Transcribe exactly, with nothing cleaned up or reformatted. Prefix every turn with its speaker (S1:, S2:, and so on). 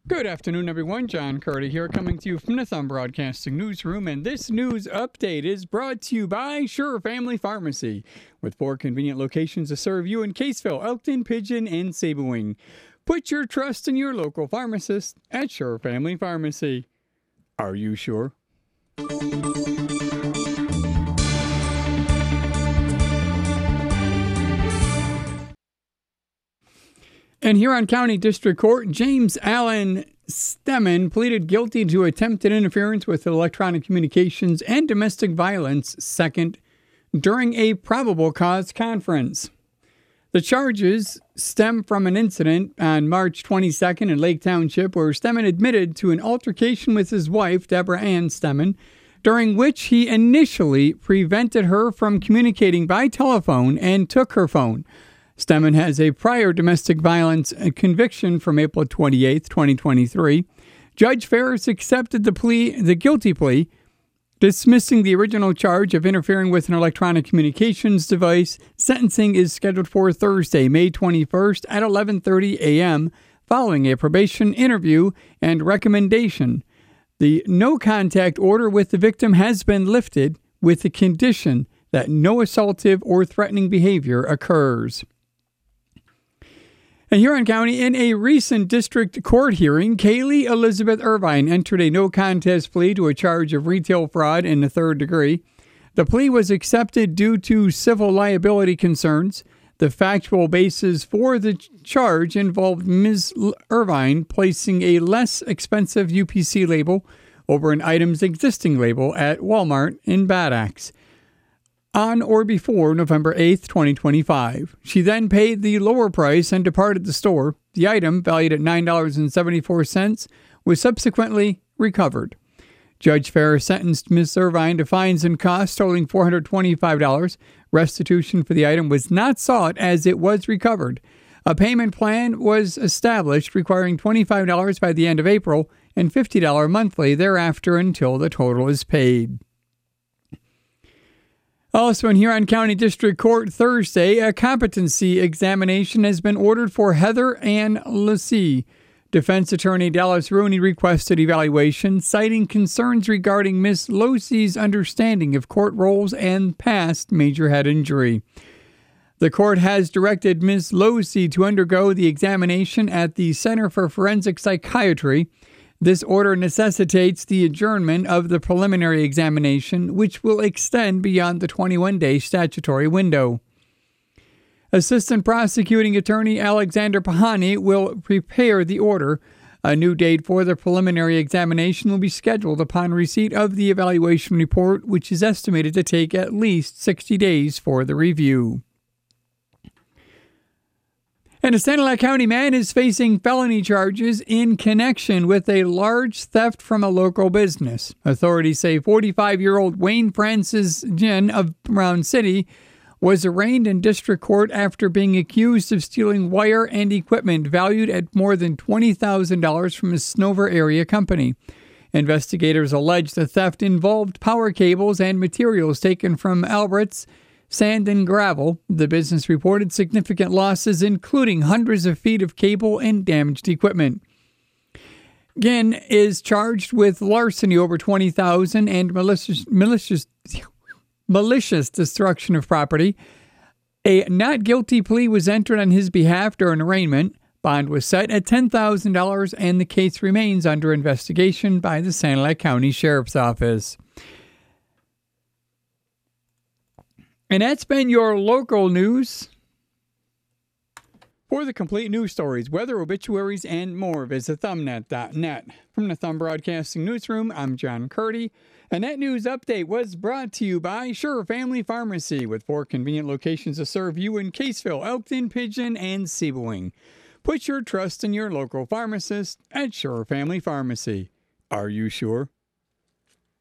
S1: Good afternoon, everyone. John Curdy here, coming to you from the Thumb Broadcasting Newsroom, and this news update is brought to you by Sure Family Pharmacy, with four convenient locations to serve you in Caseville, Elkton, Pigeon, and Sabewing. Put your trust in your local pharmacist at Sure Family Pharmacy. Are you sure? In Huron County District Court, James Allen Stemmen pleaded guilty to attempted interference with electronic communications and domestic violence second during a probable cause conference. The charges stem from an incident on March twenty-second in Lake Township where Stemmen admitted to an altercation with his wife, Deborah Ann Stemmen, during which he initially prevented her from communicating by telephone and took her phone. Stemmen has a prior domestic violence conviction from April twenty-eighth, twenty twenty-three. Judge Ferris accepted the plea, the guilty plea, dismissing the original charge of interfering with an electronic communications device. Sentencing is scheduled for Thursday, May twenty-first at eleven thirty a.m. following a probation interview and recommendation. The no-contact order with the victim has been lifted with the condition that no assaultive or threatening behavior occurs. In Huron County, in a recent district court hearing, Kaylee Elizabeth Irvine entered a no-contest plea to a charge of retail fraud in the third degree. The plea was accepted due to civil liability concerns. The factual basis for the charge involved Miz Irvine placing a less expensive U P C label over an item's existing label at Walmart in Bad Axe on or before November eighth, twenty twenty-five. She then paid the lower price and departed the store. The item, valued at nine dollars and seventy-four cents, was subsequently recovered. Judge Ferris sentenced Miz Irvine to fines and costs totaling four hundred twenty-five dollars. Restitution for the item was not sought as it was recovered. A payment plan was established requiring twenty-five dollars by the end of April and fifty dollars monthly thereafter until the total is paid. Also in Huron County District Court Thursday, a competency examination has been ordered for Heather Ann Lacy. Defense attorney Dallas Rooney requested evaluation, citing concerns regarding Miss Lacy's understanding of court roles and past major head injury. The court has directed Miss Lacy to undergo the examination at the Center for Forensic Psychiatry. This order necessitates the adjournment of the preliminary examination, which will extend beyond the twenty-one day statutory window. Assistant Prosecuting Attorney Alexander Pahani will prepare the order. A new date for the preliminary examination will be scheduled upon receipt of the evaluation report, which is estimated to take at least sixty days for the review. And a Stanislaus County man is facing felony charges in connection with a large theft from a local business. Authorities say forty-five-year-old Wayne Francis Ginn of Brown City was arraigned in district court after being accused of stealing wire and equipment valued at more than twenty thousand dollars from a Snover area company. Investigators allege the theft involved power cables and materials taken from Albert's Sand and Gravel. The business reported significant losses, including hundreds of feet of cable and damaged equipment. Ginn is charged with larceny over twenty thousand dollars and malicious, malicious, malicious destruction of property. A not guilty plea was entered on his behalf during arraignment. Bond was set at ten thousand dollars, and the case remains under investigation by the Stanislaus County Sheriff's Office. And that's been your local news. For the complete news stories, weather, obituaries, and more, visit thumbnet dot net. From the Thumb Broadcasting Newsroom, I'm John Curdy. And that news update was brought to you by Sure Family Pharmacy, with four convenient locations to serve you in Caseville, Elkton, Pigeon, and Sabewing. Put your trust in your local pharmacist at Sure Family Pharmacy. Are you sure?